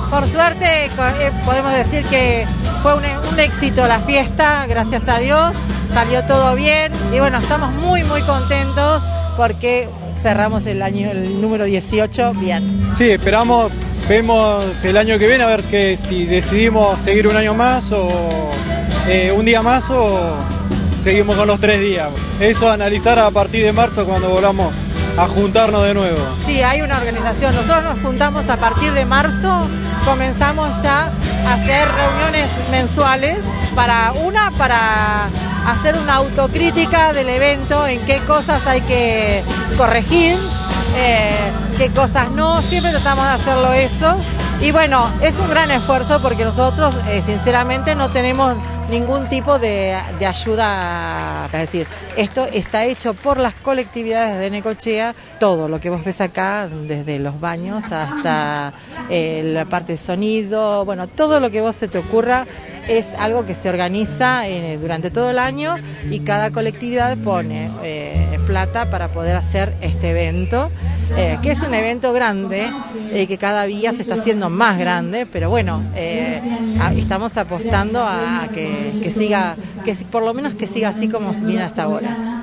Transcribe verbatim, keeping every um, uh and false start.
por suerte eh, podemos decir que fue un, un éxito la fiesta, gracias a Dios, salió todo bien y bueno, estamos muy muy contentos porque cerramos el año, el número dieciocho bien. Sí, esperamos, vemos el año que viene a ver que si decidimos seguir un año más o eh, un día más o seguimos con los tres días. Eso analizar a partir de marzo cuando volvamos a juntarnos de nuevo. Sí, hay una organización. Nosotros nos juntamos a partir de marzo, comenzamos ya a hacer reuniones mensuales para una, para hacer una autocrítica del evento, en qué cosas hay que corregir, eh, qué cosas no, siempre tratamos de hacerlo eso. Y bueno, es un gran esfuerzo porque nosotros eh, sinceramente no tenemos ningún tipo de, de ayuda, es decir, esto está hecho por las colectividades de Necochea, todo lo que vos ves acá, desde los baños hasta eh, la parte de sonido, bueno, todo lo que vos se te ocurra es algo que se organiza eh, durante todo el año y cada colectividad pone eh, plata para poder hacer este evento, eh, que es un evento grande y eh, que cada día se está haciendo más grande, pero bueno, eh, a, estamos apostando a, a que, que siga, que por lo menos que siga así como viene hasta ahora.